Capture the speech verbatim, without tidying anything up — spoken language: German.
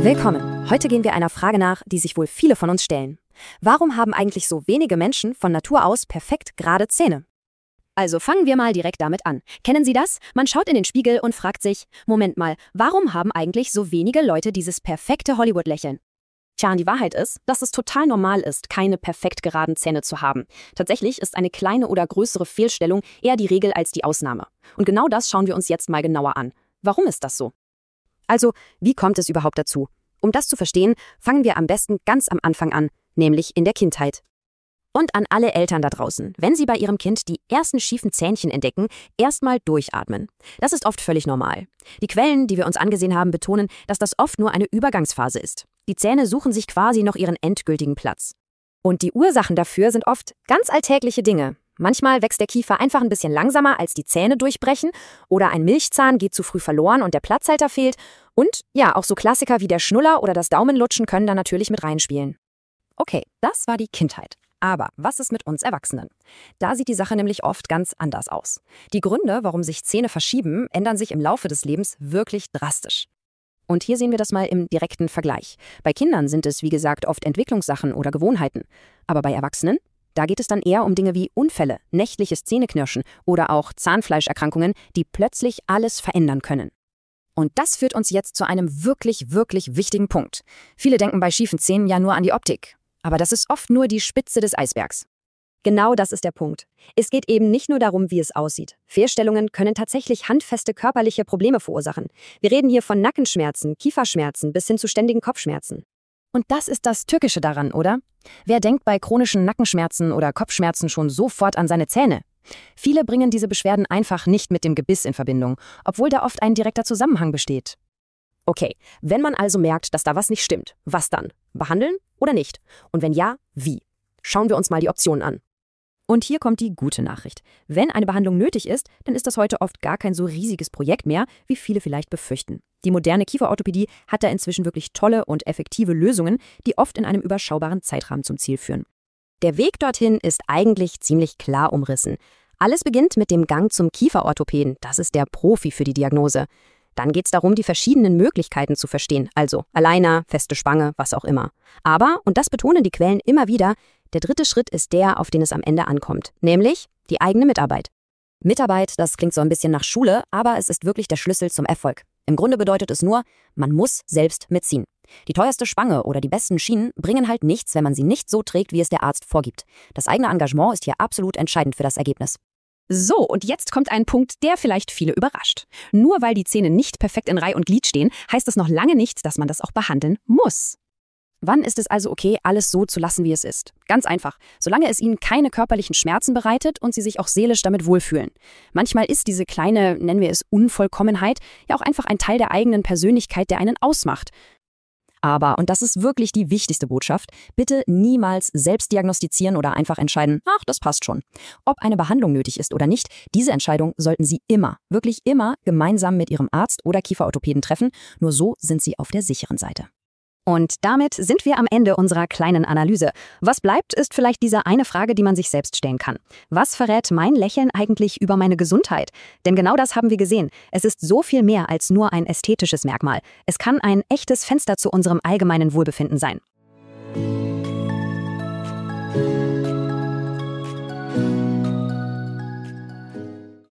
Willkommen. Heute gehen wir einer Frage nach, die sich wohl viele von uns stellen. Warum haben eigentlich so wenige Menschen von Natur aus perfekt gerade Zähne? Also fangen wir mal direkt damit an. Kennen Sie das? Man schaut in den Spiegel und fragt sich, Moment mal, warum haben eigentlich so wenige Leute dieses perfekte Hollywood-Lächeln? Tja, und die Wahrheit ist, dass es total normal ist, keine perfekt geraden Zähne zu haben. Tatsächlich ist eine kleine oder größere Fehlstellung eher die Regel als die Ausnahme. Und genau das schauen wir uns jetzt mal genauer an. Warum ist das so? Also, wie kommt es überhaupt dazu? Um das zu verstehen, fangen wir am besten ganz am Anfang an, nämlich in der Kindheit. Und an alle Eltern da draußen, wenn Sie bei Ihrem Kind die ersten schiefen Zähnchen entdecken, erstmal durchatmen. Das ist oft völlig normal. Die Quellen, die wir uns angesehen haben, betonen, dass das oft nur eine Übergangsphase ist. Die Zähne suchen sich quasi noch ihren endgültigen Platz. Und die Ursachen dafür sind oft ganz alltägliche Dinge. Manchmal wächst der Kiefer einfach ein bisschen langsamer, als die Zähne durchbrechen, oder ein Milchzahn geht zu früh verloren und der Platzhalter fehlt. Und ja, auch so Klassiker wie der Schnuller oder das Daumenlutschen können da natürlich mit reinspielen. Okay, das war die Kindheit. Aber was ist mit uns Erwachsenen? Da sieht die Sache nämlich oft ganz anders aus. Die Gründe, warum sich Zähne verschieben, ändern sich im Laufe des Lebens wirklich drastisch. Und hier sehen wir das mal im direkten Vergleich. Bei Kindern sind es, wie gesagt, oft Entwicklungssachen oder Gewohnheiten. Aber bei Erwachsenen? Da geht es dann eher um Dinge wie Unfälle, nächtliches Zähneknirschen oder auch Zahnfleischerkrankungen, die plötzlich alles verändern können. Und das führt uns jetzt zu einem wirklich, wirklich wichtigen Punkt. Viele denken bei schiefen Zähnen ja nur an die Optik. Aber das ist oft nur die Spitze des Eisbergs. Genau das ist der Punkt. Es geht eben nicht nur darum, wie es aussieht. Fehlstellungen können tatsächlich handfeste körperliche Probleme verursachen. Wir reden hier von Nackenschmerzen, Kieferschmerzen bis hin zu ständigen Kopfschmerzen. Und das ist das Tückische daran, oder? Wer denkt bei chronischen Nackenschmerzen oder Kopfschmerzen schon sofort an seine Zähne? Viele bringen diese Beschwerden einfach nicht mit dem Gebiss in Verbindung, obwohl da oft ein direkter Zusammenhang besteht. Okay, wenn man also merkt, dass da was nicht stimmt, was dann? Behandeln oder nicht? Und wenn ja, wie? Schauen wir uns mal die Optionen an. Und hier kommt die gute Nachricht. Wenn eine Behandlung nötig ist, dann ist das heute oft gar kein so riesiges Projekt mehr, wie viele vielleicht befürchten. Die moderne Kieferorthopädie hat da inzwischen wirklich tolle und effektive Lösungen, die oft in einem überschaubaren Zeitrahmen zum Ziel führen. Der Weg dorthin ist eigentlich ziemlich klar umrissen. Alles beginnt mit dem Gang zum Kieferorthopäden, das ist der Profi für die Diagnose. Dann geht es darum, die verschiedenen Möglichkeiten zu verstehen, also Aligner, feste Spange, was auch immer. Aber, und das betonen die Quellen immer wieder, der dritte Schritt ist der, auf den es am Ende ankommt, nämlich die eigene Mitarbeit. Mitarbeit, das klingt so ein bisschen nach Schule, aber es ist wirklich der Schlüssel zum Erfolg. Im Grunde bedeutet es nur, man muss selbst mitziehen. Die teuerste Spange oder die besten Schienen bringen halt nichts, wenn man sie nicht so trägt, wie es der Arzt vorgibt. Das eigene Engagement ist hier absolut entscheidend für das Ergebnis. So, und jetzt kommt ein Punkt, der vielleicht viele überrascht. Nur weil die Zähne nicht perfekt in Reih und Glied stehen, heißt das noch lange nicht, dass man das auch behandeln muss. Wann ist es also okay, alles so zu lassen, wie es ist? Ganz einfach, solange es Ihnen keine körperlichen Schmerzen bereitet und Sie sich auch seelisch damit wohlfühlen. Manchmal ist diese kleine, nennen wir es Unvollkommenheit, ja auch einfach ein Teil der eigenen Persönlichkeit, der einen ausmacht. Aber, und das ist wirklich die wichtigste Botschaft, bitte niemals selbst diagnostizieren oder einfach entscheiden, ach, das passt schon. Ob eine Behandlung nötig ist oder nicht, diese Entscheidung sollten Sie immer, wirklich immer gemeinsam mit Ihrem Arzt oder Kieferorthopäden treffen. Nur so sind Sie auf der sicheren Seite. Und damit sind wir am Ende unserer kleinen Analyse. Was bleibt, ist vielleicht diese eine Frage, die man sich selbst stellen kann. Was verrät mein Lächeln eigentlich über meine Gesundheit? Denn genau das haben wir gesehen. Es ist so viel mehr als nur ein ästhetisches Merkmal. Es kann ein echtes Fenster zu unserem allgemeinen Wohlbefinden sein.